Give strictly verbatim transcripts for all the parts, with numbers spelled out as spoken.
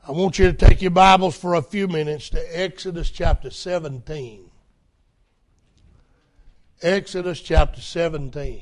I want you to take your Bibles for a few minutes to Exodus chapter seventeen. Exodus chapter seventeen.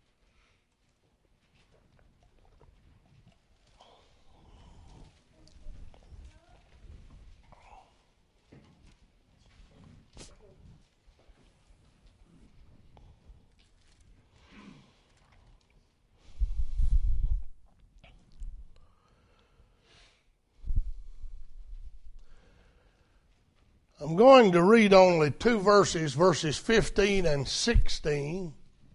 I'm going to read only two verses, verses fifteen and sixteen,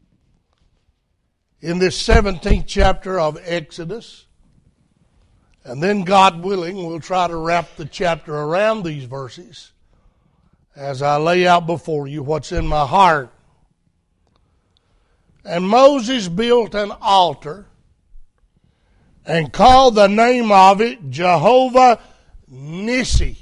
in this seventeenth chapter of Exodus. And then, God willing, we'll try to wrap the chapter around these verses as I lay out before you what's in my heart. And Moses built an altar and called the name of it Jehovah Nissi.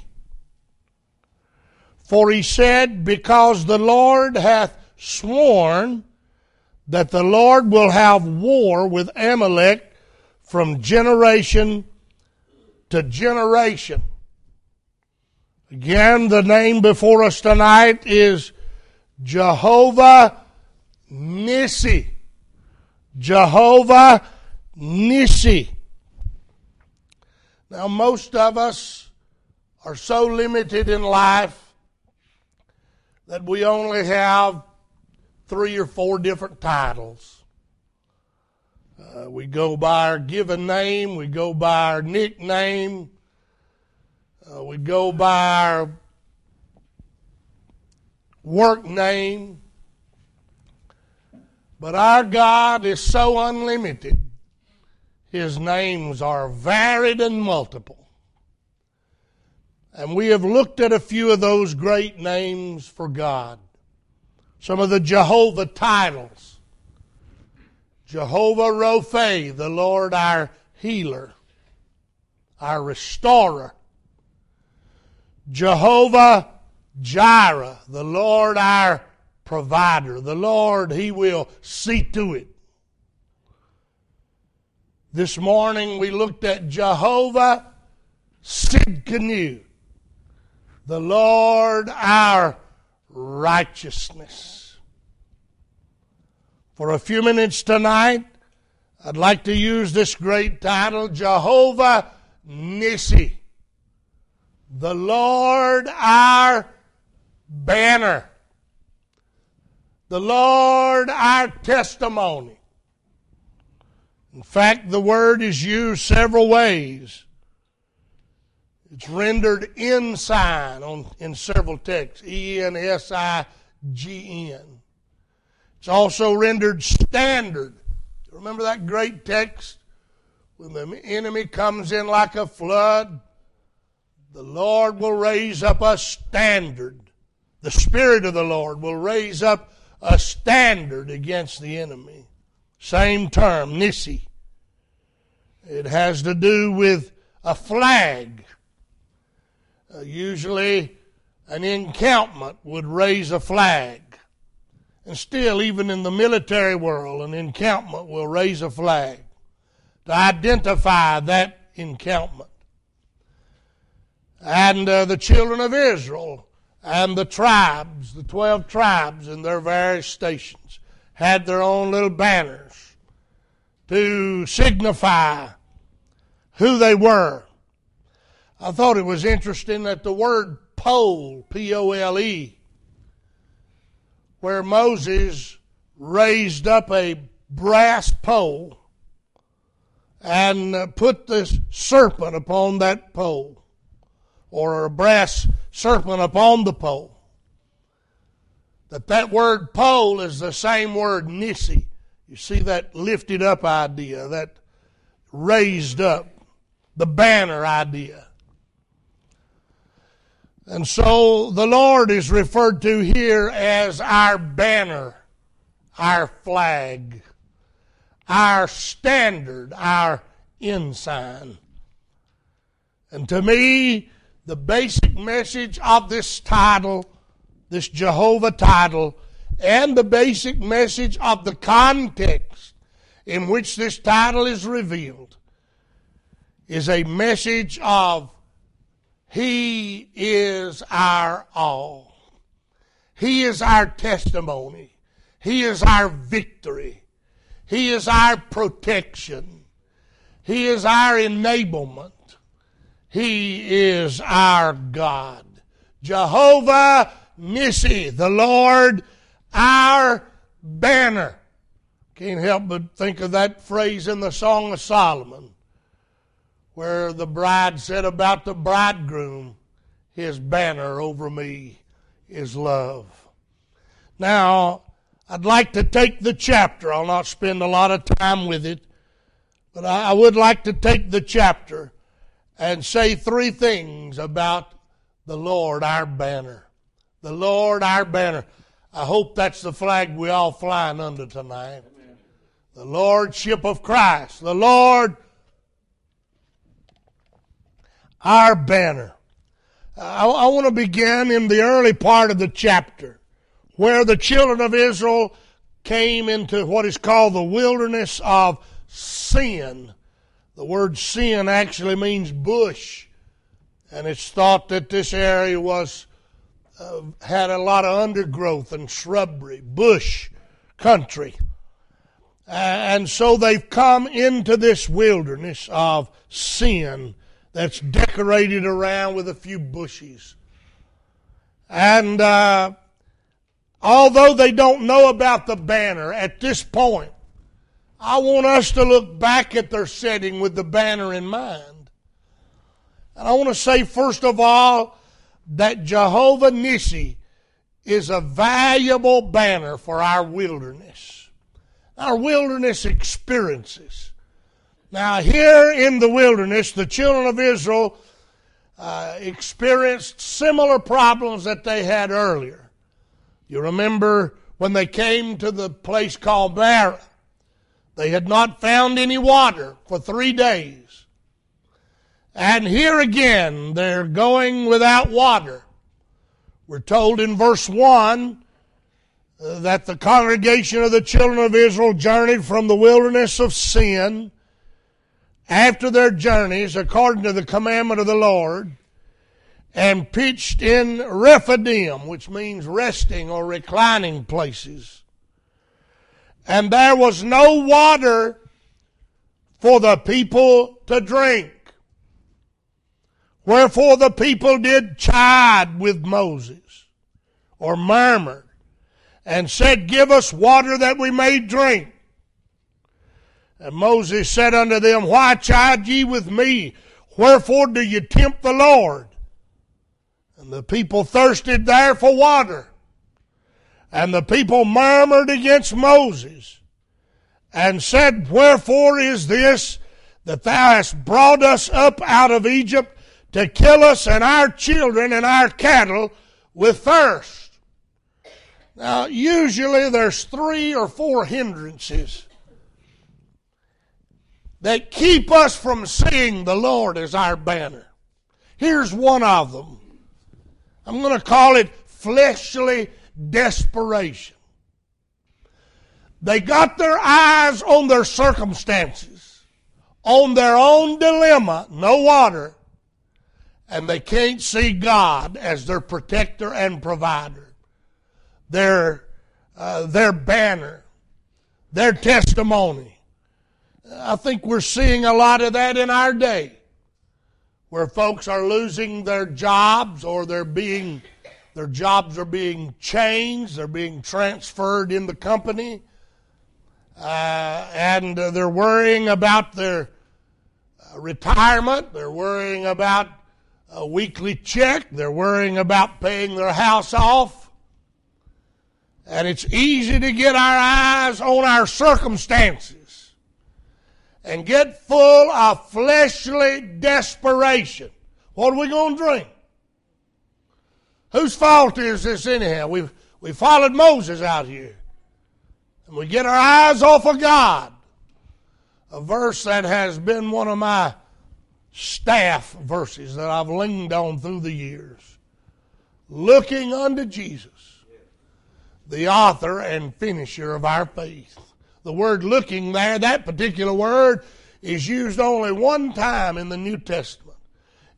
For he said, because the Lord hath sworn that the Lord will have war with Amalek from generation to generation. Again, the name before us tonight is Jehovah Nissi. Jehovah Nissi. Now, most of us are so limited in life that we only have three or four different titles. Uh, we go by our given name, we go by our nickname, uh, we go by our work name. But our God is so unlimited. His names are varied and multiple. And we have looked at a few of those great names for God. Some of the Jehovah titles. Jehovah Rophe, the Lord our healer, our restorer. Jehovah Jireh, the Lord our provider. The Lord, He will see to it. This morning we looked at Jehovah Sidkenu, the Lord our righteousness. For a few minutes tonight, I'd like to use this great title, Jehovah Nissi, the Lord our banner, the Lord our testimony. In fact, the word is used several ways. It's rendered ensign on, in several texts, E N S I G N. It's also rendered standard. Remember that great text? When the enemy comes in like a flood, the Lord will raise up a standard. The Spirit of the Lord will raise up a standard against the enemy. Same term, Nissi. It has to do with a flag. Uh, usually an encampment would raise a flag. And still, even in the military world, an encampment will raise a flag to identify that encampment. And uh, the children of Israel and the tribes, the twelve tribes in their various stations, had their own little banners to signify who they were. I thought it was interesting that the word pole, P O L E, where Moses raised up a brass pole and put this serpent upon that pole, or a brass serpent upon the pole, that that word pole is the same word Nissi. You see that lifted up idea, that raised up, the banner idea. And so the Lord is referred to here as our banner, our flag, our standard, our ensign. And to me, the basic message of this title, this Jehovah title, and the basic message of the context in which this title is revealed is a message of He is our all. He is our testimony. He is our victory. He is our protection. He is our enablement. He is our God. Jehovah Nissi, the Lord, our banner. Can't help but think of that phrase in the Song of Solomon, where the bride said about the bridegroom, his banner over me is love. Now, I'd like to take the chapter. I'll not spend a lot of time with it, but I would like to take the chapter and say three things about the Lord, our banner. The Lord, our banner. I hope that's the flag we all flying under tonight. Amen. The Lordship of Christ. The Lord, our banner. I, I want to begin in the early part of the chapter, where the children of Israel came into what is called the wilderness of sin. The word sin actually means bush, and it's thought that this area was uh, had a lot of undergrowth and shrubbery, bush country. Uh, and so they've come into this wilderness of sin that's decorated around with a few bushes. And uh, although they don't know about the banner at this point, I want us to look back at their setting with the banner in mind. And I want to say, first of all, that Jehovah Nissi is a valuable banner for our wilderness, our wilderness experiences. Now, here in the wilderness, the children of Israel uh, experienced similar problems that they had earlier. You remember when they came to the place called Marah. They had not found any water for three days. And here again, they're going without water. We're told in verse one uh, that the congregation of the children of Israel journeyed from the wilderness of sin after their journeys, according to the commandment of the Lord, and pitched in Rephidim, which means resting or reclining places. And there was no water for the people to drink. Wherefore the people did chide with Moses, or murmured, and said, Give us water that we may drink. And Moses said unto them, Why chide ye with me? Wherefore do ye tempt the Lord? And the people thirsted there for water. And the people murmured against Moses, and said, Wherefore is this, that thou hast brought us up out of Egypt to kill us and our children and our cattle with thirst? Now, usually there's three or four hindrances that keep us from seeing the Lord as our banner. Here's one of them. I'm going to call it fleshly desperation. They got their eyes on their circumstances, on their own dilemma, no water, and they can't see God as their protector and provider, their, uh, their banner, their testimony. I think we're seeing a lot of that in our day, where folks are losing their jobs, or they're being Their jobs are being changed. They're being transferred in the company. Uh, and uh, they're worrying about their uh, retirement. They're worrying about a weekly check. They're worrying about paying their house off. And it's easy to get our eyes on our circumstances and get full of fleshly desperation. What are we going to drink? Whose fault is this anyhow? We've we followed Moses out here. And we get our eyes off of God. A verse that has been one of my staff verses that I've leaned on through the years. Looking unto Jesus, the author and finisher of our faith. The word looking there, that particular word, is used only one time in the New Testament.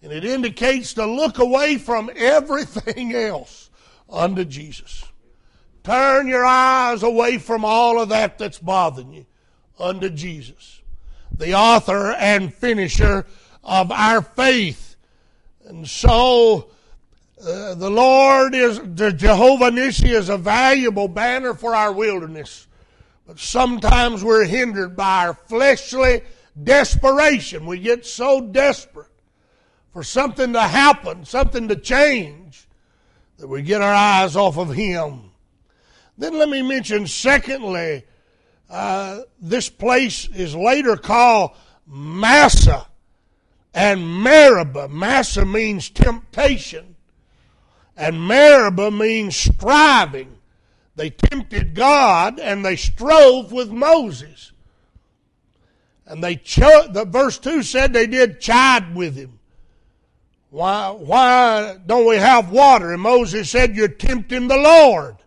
And it indicates to look away from everything else unto Jesus. Turn your eyes away from all of that that's bothering you unto Jesus, the author and finisher of our faith. And so uh, the Lord is, the Jehovah Nissi is a valuable banner for our wilderness. But sometimes we're hindered by our fleshly desperation. We get so desperate for something to happen, something to change, that we get our eyes off of Him. Then let me mention, secondly, uh, this place is later called Massah and Meribah. Massah means temptation, and Meribah means striving. They tempted God, and they strove with Moses. And they cho- the verse two said they did chide with him. Why, why don't we have water? And Moses said, you're tempting the Lord.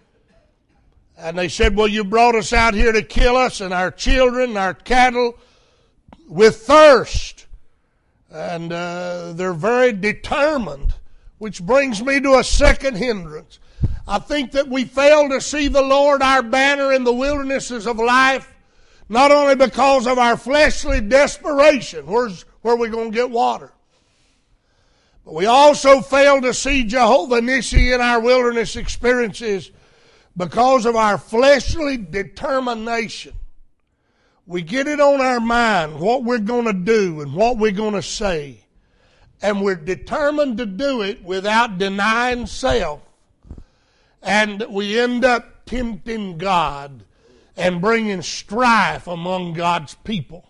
And they said, well, you brought us out here to kill us and our children and our cattle with thirst. And uh, they're very determined, which brings me to a second hindrance. I think that we fail to see the Lord, our banner in the wildernesses of life, not only because of our fleshly desperation, where's where are we going to get water? But we also fail to see Jehovah Nissi in our wilderness experiences because of our fleshly determination. We get it on our mind what we're going to do and what we're going to say. And we're determined to do it without denying self. And we end up tempting God and bringing strife among God's people.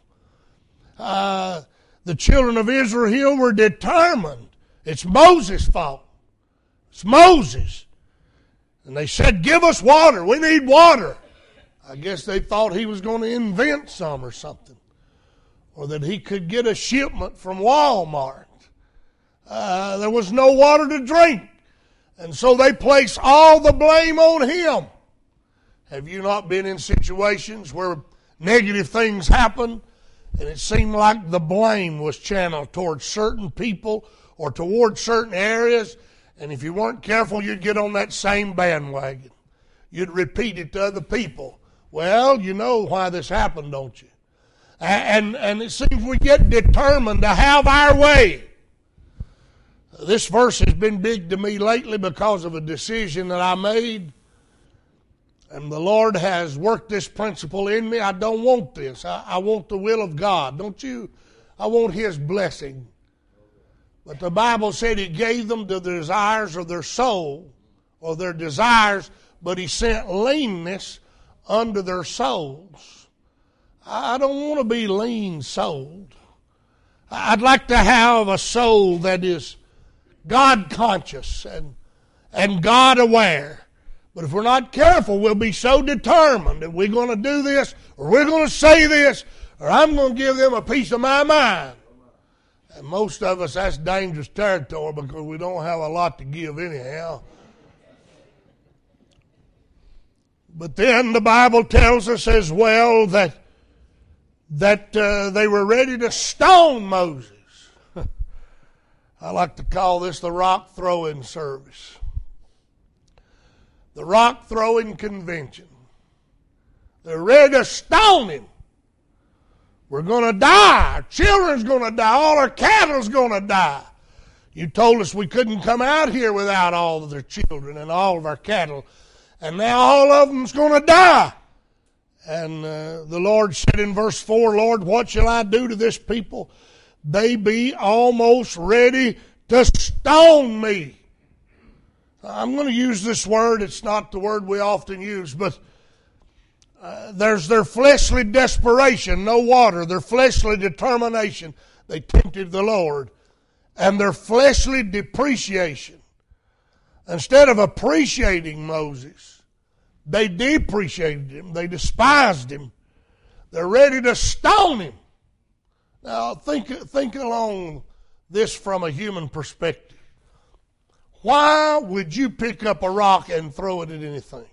Uh, the children of Israel were determined. It's Moses' fault. It's Moses. And they said, give us water. We need water. I guess they thought he was going to invent some or something. Or that he could get a shipment from Walmart. Uh, there was no water to drink. And so they placed all the blame on him. Have you not been in situations where negative things happen and it seemed like the blame was channeled towards certain people or towards certain areas, and if you weren't careful, you'd get on that same bandwagon. You'd repeat it to other people. Well, you know why this happened, don't you? And, and it seems we get determined to have our way. This verse has been big to me lately because of a decision that I made. And the Lord has worked this principle in me. I don't want this. I, I want the will of God. Don't you? I want His blessing. But the Bible said He gave them to the desires of their soul, or their desires, but He sent leanness unto their souls. I don't want to be lean-souled. I'd like to have a soul that is God-conscious and, and God-aware. But if we're not careful, we'll be so determined that we're going to do this, or we're going to say this, or I'm going to give them a piece of my mind. And most of us, that's dangerous territory because we don't have a lot to give anyhow. But then the Bible tells us as well that, that uh, they were ready to stone Moses. I like to call this the rock throwing service. The rock throwing convention. They're ready to stone him. We're going to die. Our children's going to die. All our cattle's going to die. You told us we couldn't come out here without all of their children and all of our cattle. And now all of them's going to die. And uh, the Lord said in verse four, Lord, what shall I do to this people? They be almost ready to stone me. I'm going to use this word. It's not the word we often use, but uh, there's their fleshly desperation, no water, their fleshly determination. They tempted the Lord. And their fleshly depreciation. Instead of appreciating Moses, they depreciated him. They despised him. They're ready to stone him. Now, think, think along this from a human perspective. Why would you pick up a rock and throw it at anything?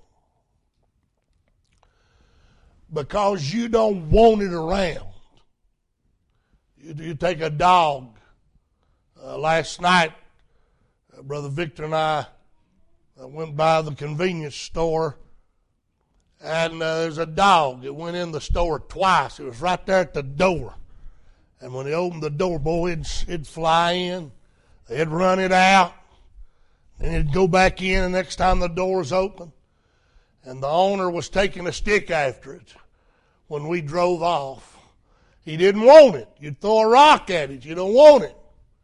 Because you don't want it around. You, you take a dog, Uh, last night, uh, Brother Victor and I uh, went by the convenience store, and uh, there's a dog that went in the store twice. It was right there at the door. And when they opened the door, boy, it'd, it'd fly in. They'd run it out. Then it'd go back in the next time the door's open. And the owner was taking a stick after it when we drove off. He didn't want it. You'd throw a rock at it. You don't want it.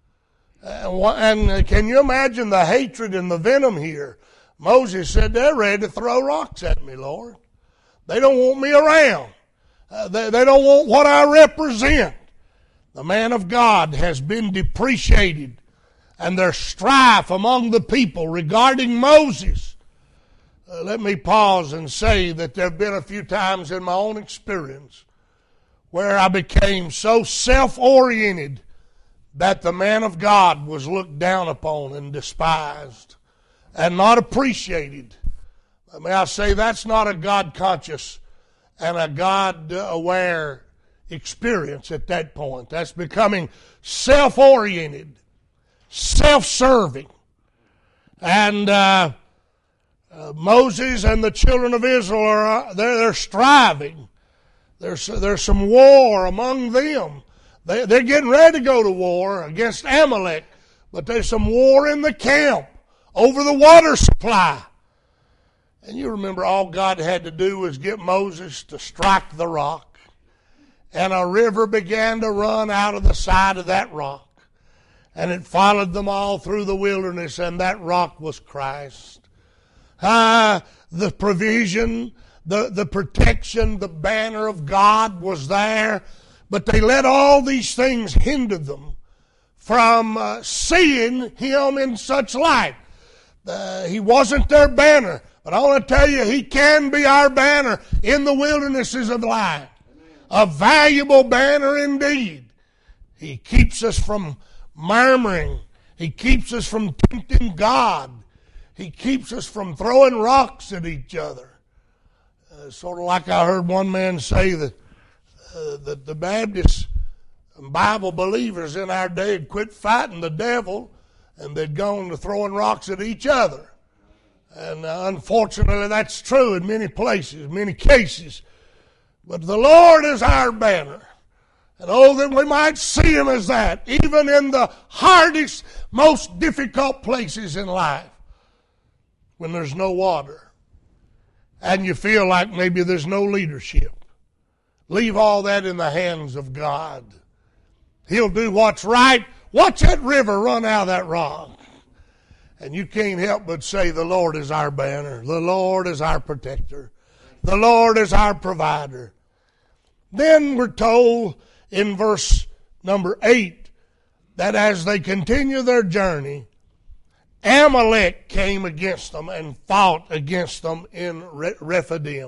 And can you imagine the hatred and the venom here? Moses said, they're ready to throw rocks at me, Lord. They don't want me around. Uh, they, they don't want what I represent. The man of God has been depreciated, and there's strife among the people regarding Moses. Uh, let me pause and say that there have been a few times in my own experience where I became so self-oriented that the man of God was looked down upon and despised and not appreciated. May I say that's not a God-conscious and a God-aware experience at that point. That's becoming self-oriented, self-serving. And uh, uh, Moses and the children of Israel, are they're, they're striving. There's, there's some war among them. They, they're getting ready to go to war against Amalek, but there's some war in the camp over the water supply. And you remember all God had to do was get Moses to strike the rock, and a river began to run out of the side of that rock. And it followed them all through the wilderness, and that rock was Christ. Ah, the provision, the, the protection, the banner of God was there. But they let all these things hinder them from uh, seeing Him in such light. Uh, he wasn't their banner. But I want to tell you, He can be our banner in the wildernesses of life. A valuable banner indeed. He keeps us from murmuring. He keeps us from tempting God. He keeps us from throwing rocks at each other. Uh, sort of like I heard one man say that Uh, that the Baptist Bible believers in our day had quit fighting the devil and they'd gone to throwing rocks at each other. And uh, unfortunately that's true in many places, many cases. But the Lord is our banner. And oh, that we might see Him as that, even in the hardest, most difficult places in life. When there's no water and you feel like maybe there's no leadership. Leave all that in the hands of God. He'll do what's right. Watch that river run out of that rock. And you can't help but say the Lord is our banner. The Lord is our protector. The Lord is our provider. Then we're told in verse number eight that as they continue their journey, Amalek came against them and fought against them in Rephidim.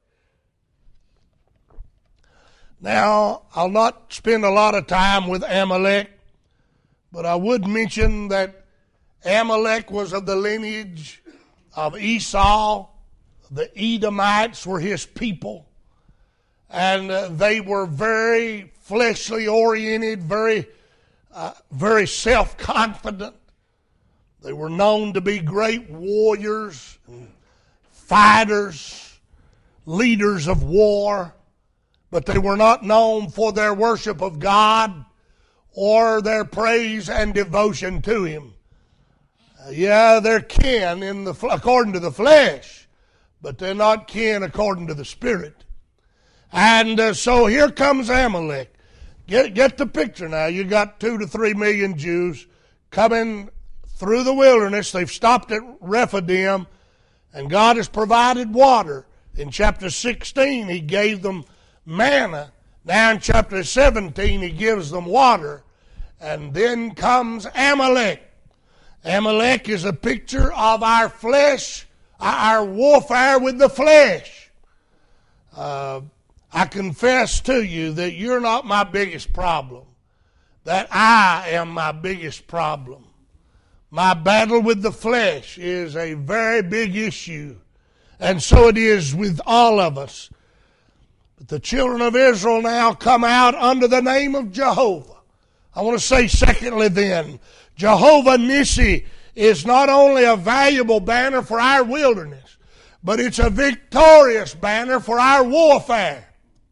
Now, I'll not spend a lot of time with Amalek, but I would mention that Amalek was of the lineage of Esau. The Edomites were his people, and uh, they were very fleshly oriented, very, uh, very self-confident. They were known to be great warriors, and fighters, leaders of war. But they were not known for their worship of God or their praise and devotion to Him. Uh, yeah, they're kin in the according to the flesh, but they're not kin according to the Spirit. And uh, so here comes Amalek. Get, get the picture now. You got two to three million Jews coming through the wilderness. They've stopped at Rephidim, and God has provided water. In chapter sixteen, He gave them manna. Now in chapter seventeen, He gives them water. And then comes Amalek. Amalek is a picture of our flesh, our warfare with the flesh. Uh, I confess to you that you're not my biggest problem. That I am my biggest problem. My battle with the flesh is a very big issue. And so it is with all of us. But the children of Israel now come out under the name of Jehovah. I want to say secondly then, Jehovah Nissi is not only a valuable banner for our wilderness, but it's a victorious banner for our warfare.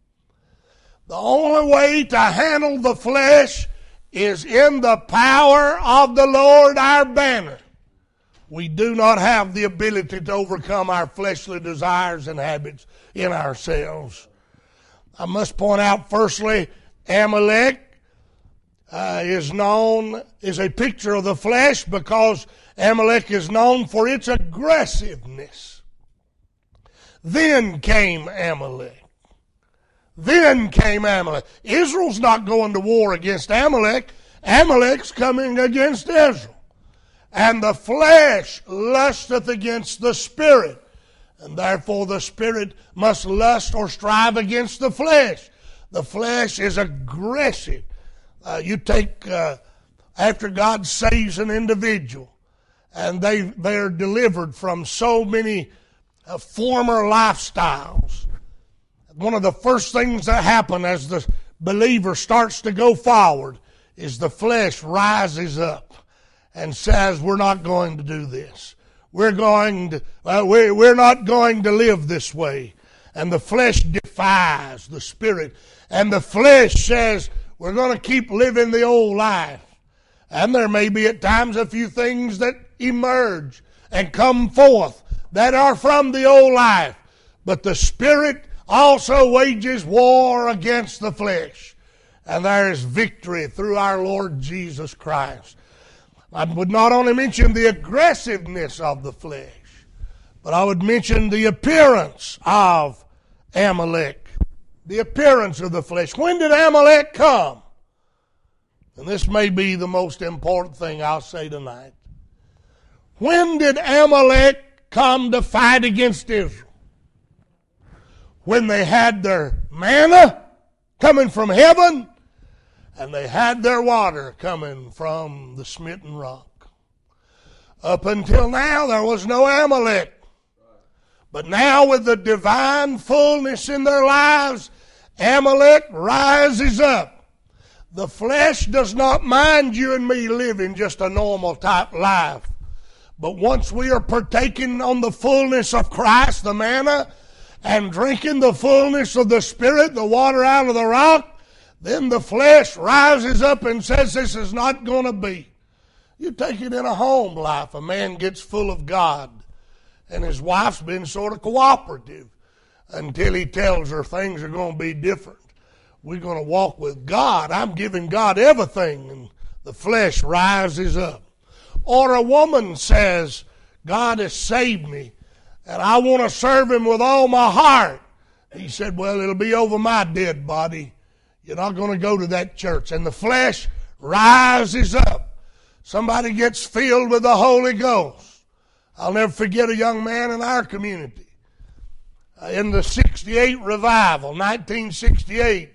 The only way to handle the flesh is in the power of the Lord our banner. We do not have the ability to overcome our fleshly desires and habits in ourselves. I must point out firstly, Amalek uh, is known, is a picture of the flesh because Amalek is known for its aggressiveness. Then came Amalek. Then came Amalek. Israel's not going to war against Amalek. Amalek's coming against Israel. And the flesh lusteth against the spirit. And therefore the spirit must lust or strive against the flesh. The flesh is aggressive. Uh, you take, uh, after God saves an individual, and they, they're delivered from so many uh, former lifestyles. One of the first things that happen as the believer starts to go forward is the flesh rises up and says, we're not going to do this. We're going to, uh, we're, we're not going to live this way. And the flesh defies the spirit. And the flesh says, we're going to keep living the old life. And there may be at times a few things that emerge and come forth that are from the old life. But the spirit also wages war against the flesh. And there is victory through our Lord Jesus Christ. I would not only mention the aggressiveness of the flesh, but I would mention the appearance of Amalek. The appearance of the flesh. When did Amalek come? And this may be the most important thing I'll say tonight. When did Amalek come to fight against Israel? When they had their manna coming from heaven, and they had their water coming from the smitten rock. Up until now, there was no Amalek. But now with the divine fullness in their lives, Amalek rises up. The flesh does not mind you and me living just a normal type life. But once we are partaking on the fullness of Christ, the manna, and drinking the fullness of the Spirit, the water out of the rock, then the flesh rises up and says this is not going to be. You take it in a home life. A man gets full of God, and his wife's been sort of cooperative until he tells her things are going to be different. We're going to walk with God. I'm giving God everything, and the flesh rises up. Or a woman says, God has saved me, and I want to serve Him with all my heart. He said, well, it'll be over my dead body. You're not going to go to that church. And the flesh rises up. Somebody gets filled with the Holy Ghost. I'll never forget a young man in our community. In the sixty-eight revival, nineteen sixty-eight,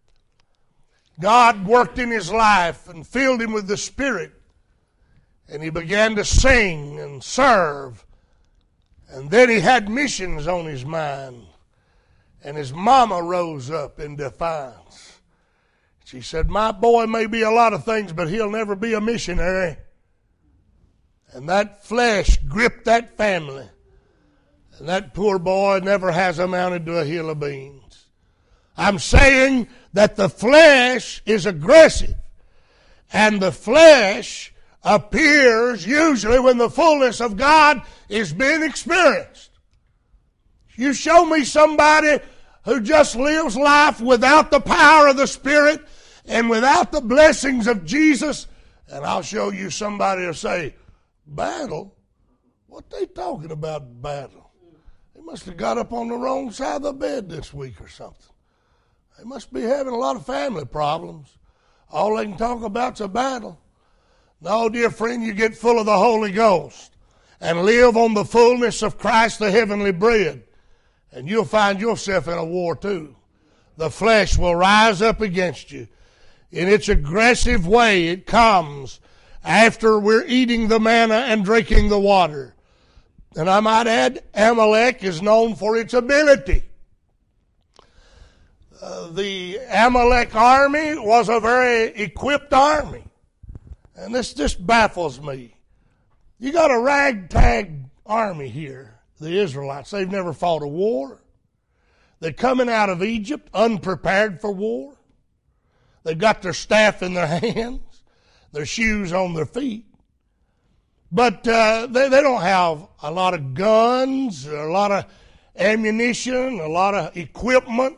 God worked in his life and filled him with the Spirit. And he began to sing and serve. And then he had missions on his mind. And his mama rose up in defiance. She said, my boy may be a lot of things, but he'll never be a missionary. And that flesh gripped that family. And that poor boy never has amounted to a hill of beans. I'm saying that the flesh is aggressive. And the flesh appears usually when the fullness of God is being experienced. You show me somebody who just lives life without the power of the Spirit and without the blessings of Jesus, and I'll show you somebody who'll say, battle? What they talking about battle? They must have got up on the wrong side of the bed this week or something. They must be having a lot of family problems. All they can talk about's a battle. No, dear friend, you get full of the Holy Ghost and live on the fullness of Christ, the heavenly bread, and you'll find yourself in a war too. The flesh will rise up against you. In its aggressive way, it comes after we're eating the manna and drinking the water. And I might add, Amalek is known for its ability. uh, the Amalek army was a very equipped army. And this just baffles me. You got a ragtag army here, the Israelites. They've never fought a war. They're coming out of Egypt unprepared for war. They've got their staff in their hands, their shoes on their feet. But uh, they, they don't have a lot of guns, a lot of ammunition, a lot of equipment.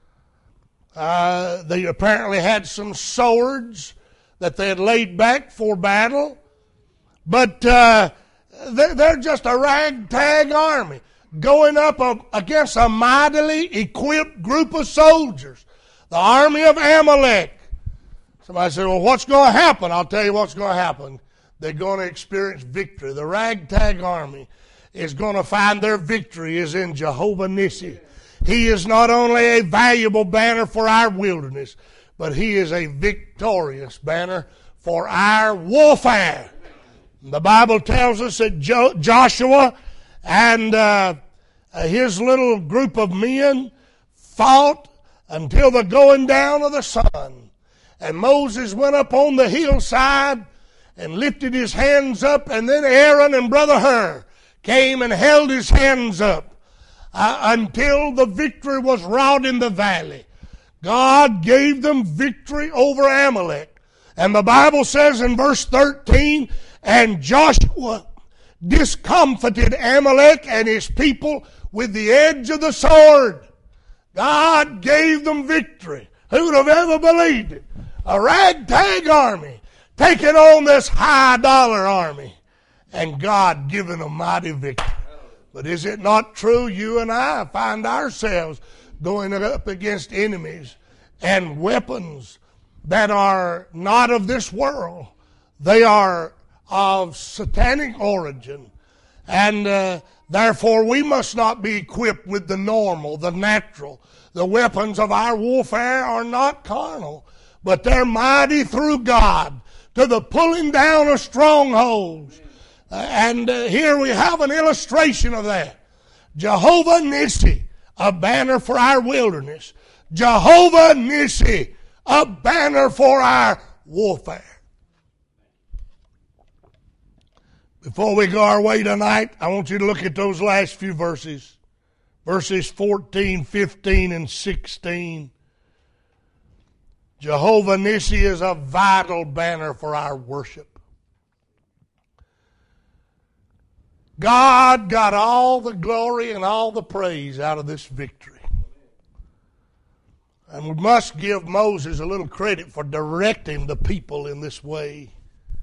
Uh, they apparently had some swords that they had laid back for battle. But uh, they're just a ragtag army going up against a mightily equipped group of soldiers, the army of Amalek. Somebody said, well, what's going to happen? I'll tell you what's going to happen. They're going to experience victory. The ragtag army is going to find their victory is in Jehovah Nissi. He is not only a valuable banner for our wilderness, but He is a victorious banner for our warfare. The Bible tells us that jo- Joshua and uh, his little group of men fought until the going down of the sun. And Moses went up on the hillside and lifted his hands up, and then Aaron and Brother Hur came and held his hands up uh, until the victory was wrought in the valley. God gave them victory over Amalek. And the Bible says in verse thirteen, and Joshua discomfited Amalek and his people with the edge of the sword. God gave them victory. Who would have ever believed it? A ragtag army taking on this high dollar army, and God giving a mighty victory. But is it not true you and I find ourselves going up against enemies and weapons that are not of this world? They are of satanic origin, and uh, therefore we must not be equipped with the normal, the natural. The weapons of our warfare are not carnal, but they're mighty through God to the pulling down of strongholds. Uh, and uh, here we have an illustration of that. Jehovah Nissi, a banner for our wilderness. Jehovah Nissi, a banner for our warfare. Before we go our way tonight, I want you to look at those last few verses. Verses fourteen, fifteen, and sixteen. Jehovah Nissi is a vital banner for our worship. God got all the glory and all the praise out of this victory. And we must give Moses a little credit for directing the people in this way.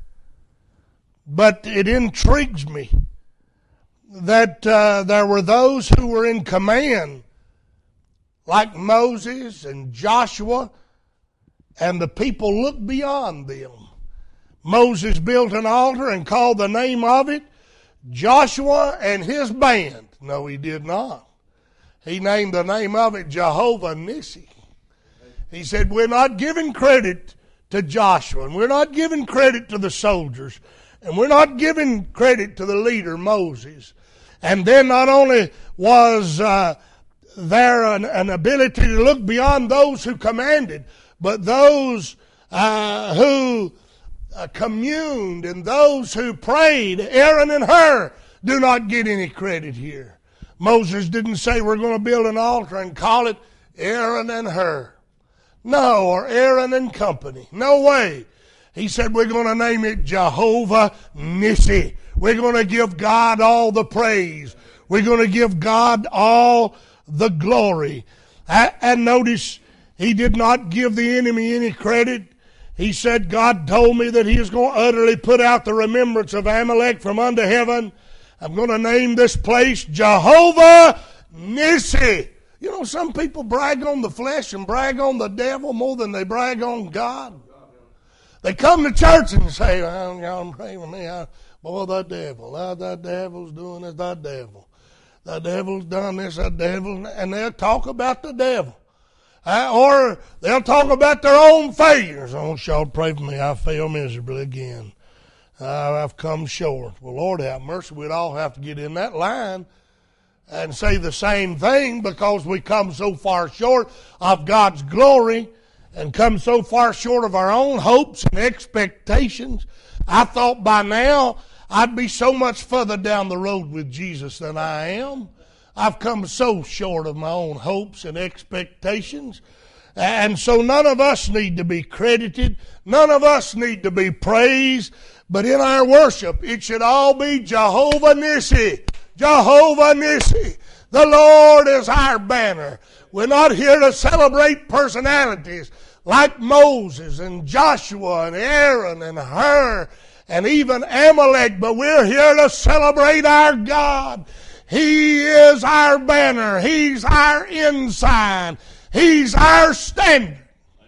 But it intrigues me that uh, there were those who were in command, like Moses and Joshua, and the people looked beyond them. Moses built an altar and called the name of it Joshua and his band. No, he did not. He named the name of it Jehovah Nissi. He said, we're not giving credit to Joshua, and we're not giving credit to the soldiers, and we're not giving credit to the leader, Moses. And then not only was uh, there an, an ability to look beyond those who commanded, but those uh, who uh, communed and those who prayed, Aaron and Hur, do not get any credit here. Moses didn't say we're going to build an altar and call it Aaron and Hur. No, or Aaron and company. No way. He said we're going to name it Jehovah Nissi. We're going to give God all the praise. We're going to give God all the glory. And notice, he did not give the enemy any credit. He said, God told me that He is going to utterly put out the remembrance of Amalek from under heaven. I'm going to name this place Jehovah Nissi. You know, some people brag on the flesh and brag on the devil more than they brag on God. They come to church and say, well, y'all pray for me. I, boy, the devil. Oh, the devil's doing this, the devil. The devil's done this, the devil. And they'll talk about the devil. Uh, or they'll talk about their own failures. Oh, y'all pray for me. I fail miserably again. Uh, I've come short. Well, Lord have mercy. We'd all have to get in that line. and say the same thing because we come so far short of God's glory and come so far short of our own hopes and expectations. I thought by now I'd be so much further down the road with Jesus than I am. I've come so short of my own hopes and expectations. And so none of us need to be credited. None of us need to be praised. But in our worship, it should all be Jehovah Nissi. Jehovah Nissi. The Lord is our banner. We're not here to celebrate personalities like Moses and Joshua and Aaron and Hur and even Amalek, but we're here to celebrate our God. He is our banner. He's our ensign. He's our standard.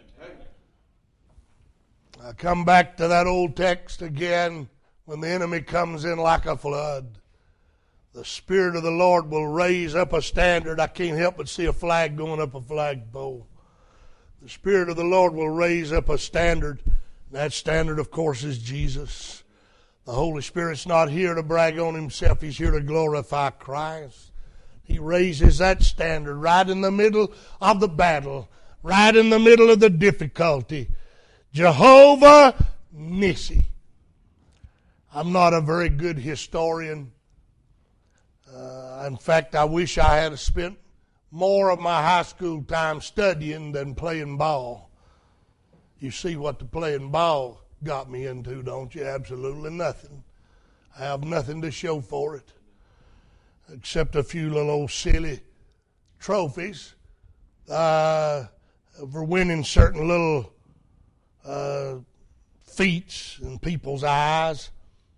I come back to that old text again. When the enemy comes in like a flood, the Spirit of the Lord will raise up a standard. I can't help but see a flag going up a flagpole. The Spirit of the Lord will raise up a standard. That standard, of course, is Jesus. The Holy Spirit's not here to brag on himself. He's here to glorify Christ. He raises that standard right in the middle of the battle, right in the middle of the difficulty. Jehovah Nissi. I'm not a very good historian. Uh, in fact, I wish I had spent more of my high school time studying than playing ball. You see what the playing ball got me into, don't you? Absolutely nothing. I have nothing to show for it except a few little old silly trophies uh, for winning certain little uh, feats in people's eyes.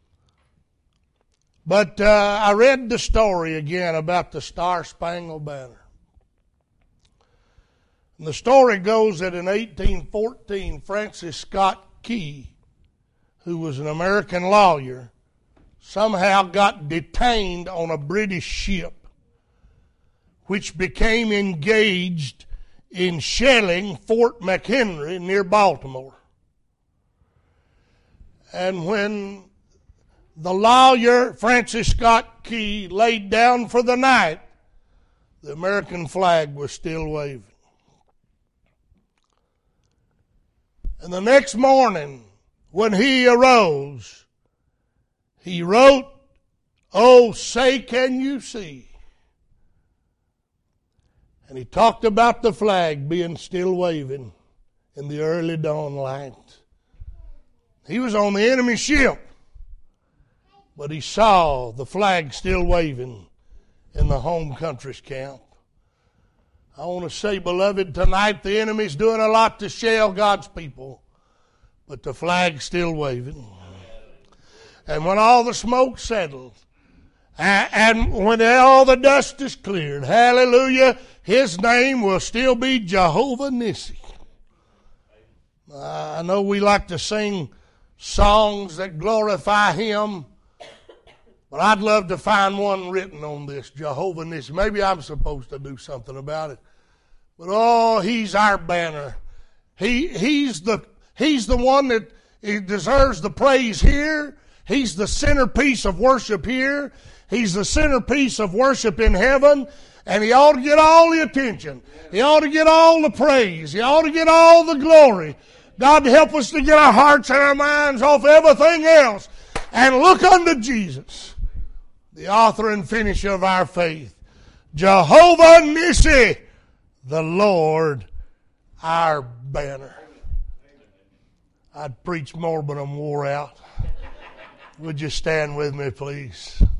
But uh, I read the story again about the Star-Spangled Banner. And the story goes that in eighteen fourteen, Francis Scott Key, who was an American lawyer, somehow got detained on a British ship, which became engaged in shelling Fort McHenry near Baltimore. And when the lawyer, Francis Scott Key, laid down for the night, the American flag was still waving. And the next morning, when he arose, he wrote, "Oh, say can you see?" And he talked about the flag being still waving in the early dawn light. He was on the enemy ship, but he saw the flag still waving in the home country's camp. I want to say, beloved, tonight the enemy's doing a lot to shell God's people, but the flag's still waving. And when all the smoke settles, and when all the dust is cleared, hallelujah, his name will still be Jehovah Nissi. I know we like to sing songs that glorify him, but I'd love to find one written on this, Jehovah Nissi. Maybe I'm supposed to do something about it. But oh, he's our banner. He he's the he's the one that he deserves the praise here. He's the centerpiece of worship here. He's the centerpiece of worship in heaven. And he ought to get all the attention. He ought to get all the praise. He ought to get all the glory. God help us to get our hearts and our minds off everything else and look unto Jesus, the author and finisher of our faith. Jehovah Nissi, the Lord, our banner. I'd preach more, but I'm wore out. Would you stand with me, please?